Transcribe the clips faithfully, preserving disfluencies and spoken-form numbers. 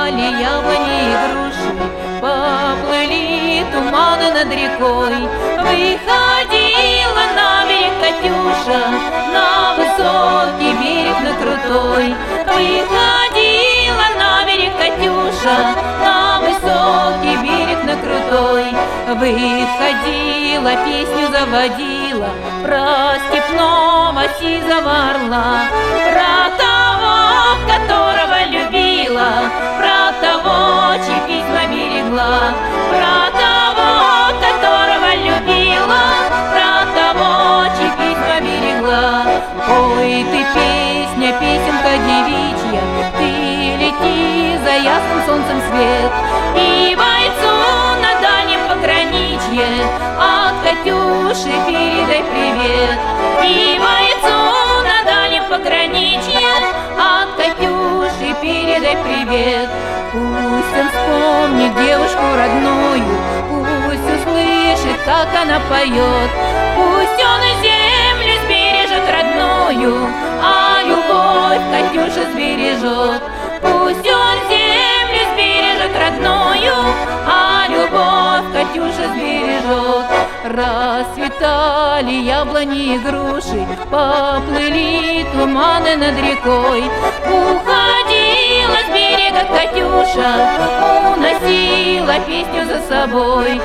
Расцветали яблони и груши, поплыли туманы над рекой. Выходила на берег Катюша, на высокий берег, на крутой. Выходила на берег Катюша, на высокий берег, на крутой. Выходила, песню заводила про степного сизого орла, про того, которого любила, про того, чьи письма берегла, про того, которого любила, про того, чьи письма берегла. Ой, ты песня, песенка девичья, ты лети за ясным солнцем свет, и бойцу на дальнем пограничье от Катюши передай привет. И бойцу на дальнем пограничье от Катюши передай привет. Пусть он вспомнит девушку родную, пусть услышит, как она поет. Пусть он землю сбережет родную, а любовь Катюша сбережет. Пусть он землю сбережет родную, а любовь Катюша сбережет. Расцветали яблони и груши, поплыли туманы над рекой. Уходила с берега Катюша, уносила песню за собой.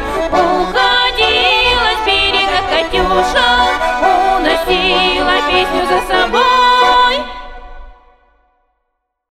Уходила с берега Катюша, уносила песню за собой.